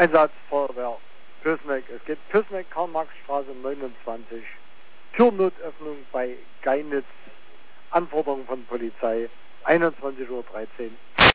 Einsatzfeuerwehr Pößneck. Es geht Pößneck, Karl-Marx-Straße 29. Türnotöffnung bei Geinitz. Anforderung von Polizei 21:13 Uhr.